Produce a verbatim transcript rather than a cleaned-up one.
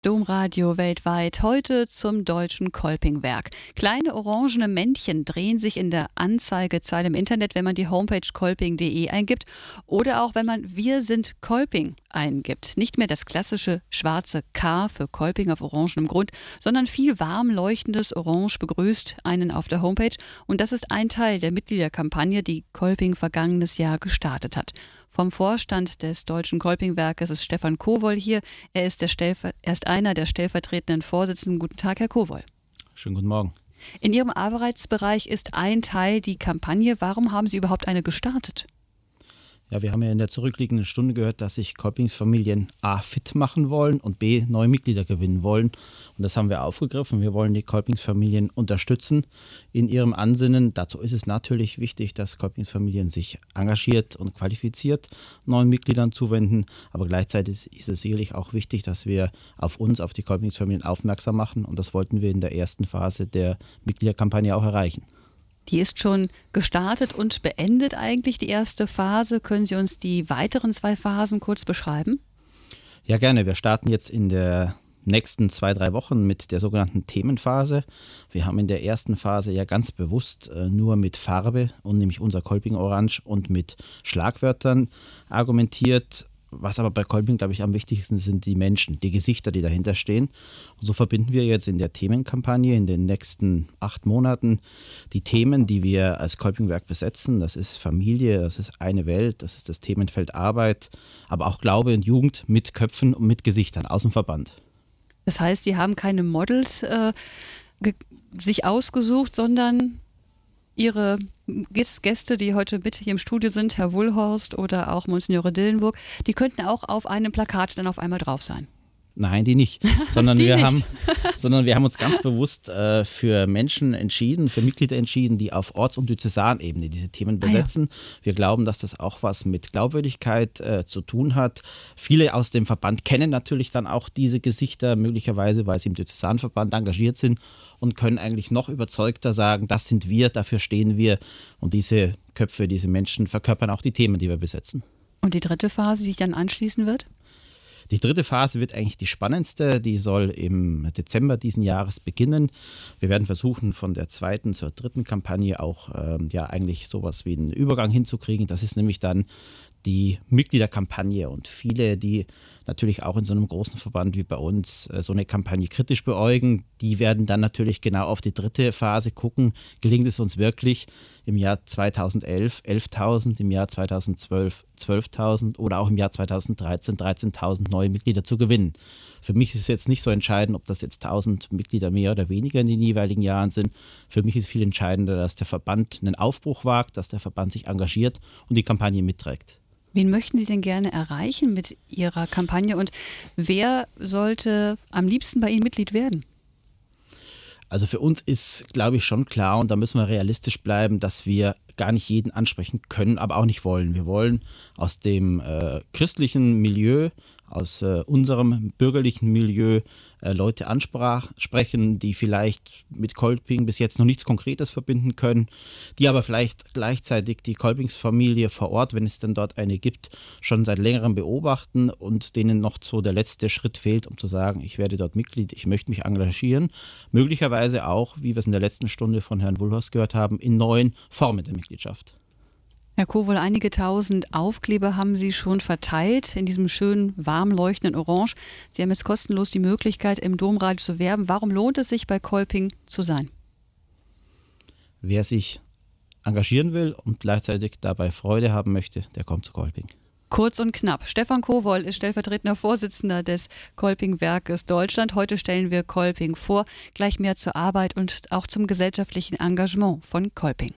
Domradio weltweit, heute zum deutschen Kolpingwerk. Kleine orangene Männchen drehen sich in der Anzeigezeile im Internet, wenn man die Homepage kolping punkt de eingibt oder auch wenn man Wir sind Kolping eingibt. Nicht mehr das klassische schwarze K für Kolping auf orangenem Grund, sondern viel warm leuchtendes Orange begrüßt einen auf der Homepage. Und das ist ein Teil der Mitgliederkampagne, die Kolping vergangenes Jahr gestartet hat. Vom Vorstand des Deutschen Kolpingwerkes ist Stefan Kowoll hier. Er ist, der Stellver- er ist einer der stellvertretenden Vorsitzenden. Guten Tag, Herr Kowoll. Schönen guten Morgen. In Ihrem Arbeitsbereich ist ein Teil die Kampagne. Warum haben Sie überhaupt eine gestartet? Ja, wir haben ja in der zurückliegenden Stunde gehört, dass sich Kolpingsfamilien A fit machen wollen und B neue Mitglieder gewinnen wollen. Und das haben wir aufgegriffen. Wir wollen die Kolpingsfamilien unterstützen in ihrem Ansinnen. Dazu ist es natürlich wichtig, dass Kolpingsfamilien sich engagiert und qualifiziert neuen Mitgliedern zuwenden. Aber gleichzeitig ist es sicherlich auch wichtig, dass wir auf uns, auf die Kolpingsfamilien aufmerksam machen. Und das wollten wir in der ersten Phase der Mitgliederkampagne auch erreichen. Die ist schon gestartet und beendet eigentlich, die erste Phase. Können Sie uns die weiteren zwei Phasen kurz beschreiben? Ja, gerne. Wir starten jetzt in der nächsten zwei, drei Wochen mit der sogenannten Themenphase. Wir haben in der ersten Phase ja ganz bewusst äh, nur mit Farbe und nämlich unser Kolping Orange und mit Schlagwörtern argumentiert. Was aber bei Kolping, glaube ich, am wichtigsten sind die Menschen, die Gesichter, die dahinter stehen. Und so verbinden wir jetzt in der Themenkampagne in den nächsten acht Monaten die Themen, die wir als Kolpingwerk besetzen. Das ist Familie, das ist eine Welt, das ist das Themenfeld Arbeit, aber auch Glaube und Jugend mit Köpfen und mit Gesichtern aus dem Verband. Das heißt, die haben keine Models äh, ge- sich ausgesucht, sondern Ihre Gäste, die heute mit hier im Studio sind, Herr Wulhorst oder auch Monsignore Dillenburg, die könnten auch auf einem Plakat dann auf einmal drauf sein. Nein, die nicht. Sondern, die wir, nicht. Haben, sondern wir haben uns ganz bewusst äh, für Menschen entschieden, für Mitglieder entschieden, die auf Orts- und Diözesanebene diese Themen besetzen. Ah, ja. Wir glauben, dass das auch was mit Glaubwürdigkeit äh, zu tun hat. Viele aus dem Verband kennen natürlich dann auch diese Gesichter, möglicherweise, weil sie im Diözesanverband engagiert sind und können eigentlich noch überzeugter sagen, das sind wir, dafür stehen wir. Und diese Köpfe, diese Menschen verkörpern auch die Themen, die wir besetzen. Und die dritte Phase, die dann anschließen wird? Die dritte Phase wird eigentlich die spannendste, die soll im Dezember diesen Jahres beginnen. Wir werden versuchen, von der zweiten zur dritten Kampagne auch ähm, ja eigentlich sowas wie einen Übergang hinzukriegen. Das ist nämlich dann die Mitgliederkampagne und viele, die natürlich auch in so einem großen Verband wie bei uns äh, so eine Kampagne kritisch beäugen, die werden dann natürlich genau auf die dritte Phase gucken. Gelingt es uns wirklich im Jahr zweitausendelf elftausend, im Jahr zweitausendzwölf zwölftausend oder auch im Jahr zweitausenddreizehn dreizehntausend neue Mitglieder zu gewinnen? Für mich ist es jetzt nicht so entscheidend, ob das jetzt tausend Mitglieder mehr oder weniger in den jeweiligen Jahren sind. Für mich ist viel entscheidender, dass der Verband einen Aufbruch wagt, dass der Verband sich engagiert und die Kampagne mitträgt. Wen möchten Sie denn gerne erreichen mit Ihrer Kampagne und wer sollte am liebsten bei Ihnen Mitglied werden? Also für uns ist, glaube ich, schon klar, und da müssen wir realistisch bleiben, dass wir gar nicht jeden ansprechen können, aber auch nicht wollen. Wir wollen aus dem äh, christlichen Milieu, aus äh, unserem bürgerlichen Milieu äh, Leute ansprechen, die vielleicht mit Kolping bis jetzt noch nichts Konkretes verbinden können, die aber vielleicht gleichzeitig die Kolpingsfamilie vor Ort, wenn es denn dort eine gibt, schon seit längerem beobachten und denen noch so der letzte Schritt fehlt, um zu sagen, ich werde dort Mitglied, ich möchte mich engagieren. Möglicherweise auch, wie wir es in der letzten Stunde von Herrn Wulhorst gehört haben, in neuen Formen der Mitgliedschaft. Herr Kowoll, einige tausend Aufkleber haben Sie schon verteilt in diesem schönen, warm leuchtenden Orange. Sie haben jetzt kostenlos die Möglichkeit, im Domradio zu werben. Warum lohnt es sich, bei Kolping zu sein? Wer sich engagieren will und gleichzeitig dabei Freude haben möchte, der kommt zu Kolping. Kurz und knapp. Stefan Kowoll ist stellvertretender Vorsitzender des Kolpingwerkes Deutschland. Heute stellen wir Kolping vor. Gleich mehr zur Arbeit und auch zum gesellschaftlichen Engagement von Kolping.